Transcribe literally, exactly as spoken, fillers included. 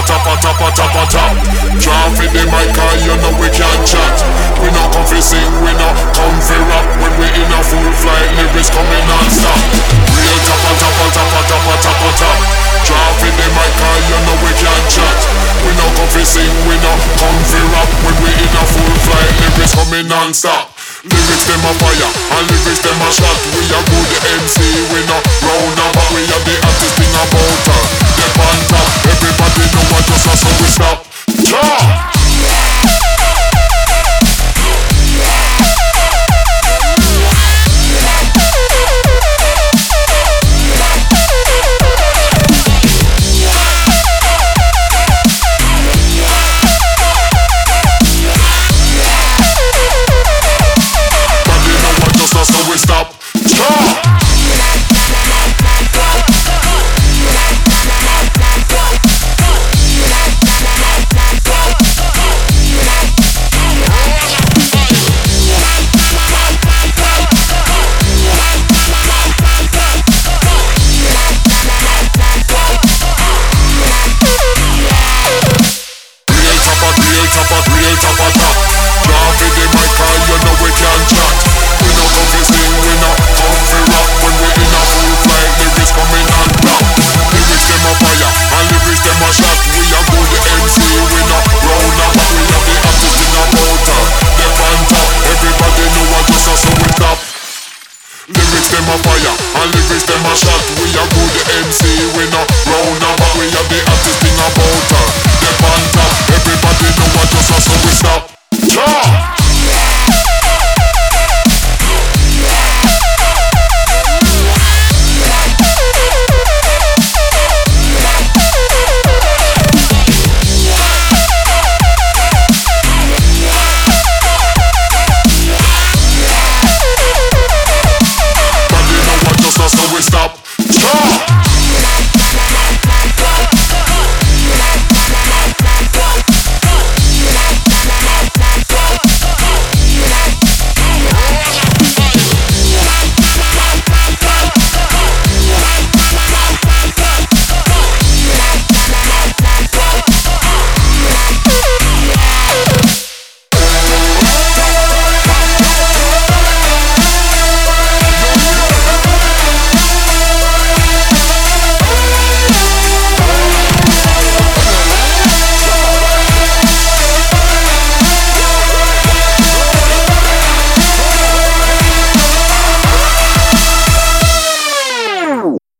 top, a top, a top, a top. Draw for the mic, cause you know we can't chat. We no come fi sing, we no come fi rap. When we in a full flight, lyrics coming non-stop. Real top, a top, a top, a top, a top, a top. Draw for the mic, cause you know we can't chat. We no come fi sing, we no come fi rap. When we in a full flight, lyrics coming non-stop. Lyrics them a fire, and lyrics them a shot. We a good M C, we no round about. We a the artist thing about her. They on top, they